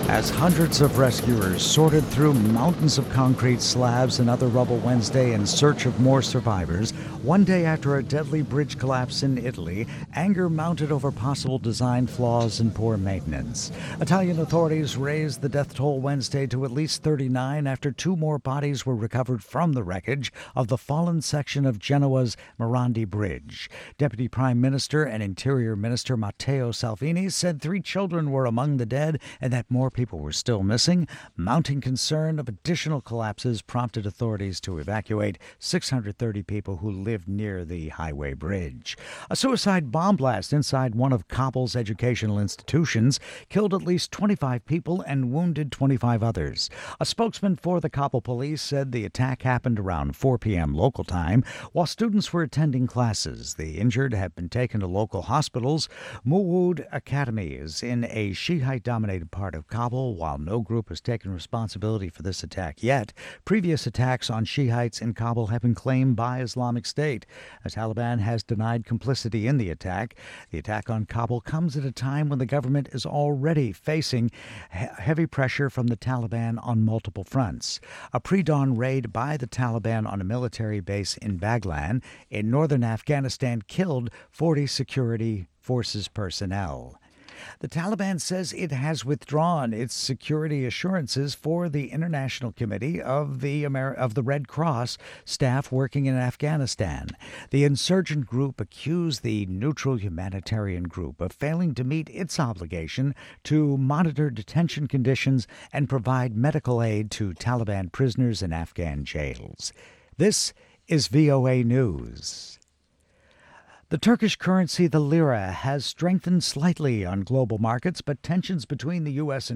As hundreds of rescuers sorted through mountains of concrete slabs and other rubble Wednesday in search of more survivors, one day after a deadly bridge collapse in Italy, anger mounted over possible design flaws and poor maintenance. Italian authorities raised the death toll Wednesday to at least 39 after two more bodies were recovered from the wreckage of the fallen section of Genoa's Morandi Bridge. Deputy Prime Minister and Interior Minister Matteo Salvini said 3 children were among the dead and that more people were still missing. Mounting concern of additional collapses prompted authorities to evacuate 630 people who lived near the highway bridge. A suicide bomb blast inside one of Kabul's educational institutions killed at least 25 people and wounded 25 others. A spokesman for the Kabul police said the attack happened around 4 p.m. local time while students were attending classes. The injured have been taken to local hospitals. Muwud Academy is in a Shiite-dominated part of Kabul, while no group has taken responsibility for this attack yet. Previous attacks on Shiites in Kabul have been claimed by Islamic State. The Taliban has denied complicity in the attack. The attack on Kabul comes at a time when the government is already facing heavy pressure from the Taliban on multiple fronts. A pre-dawn raid by the Taliban on a military base in Baghlan in northern Afghanistan killed 40 security forces personnel. The Taliban says it has withdrawn its security assurances for the International Committee of the Red Cross staff working in Afghanistan. The insurgent group accused the neutral humanitarian group of failing to meet its obligation to monitor detention conditions and provide medical aid to Taliban prisoners in Afghan jails. This is VOA News. The Turkish currency, the lira, has strengthened slightly on global markets, but tensions between the U.S. and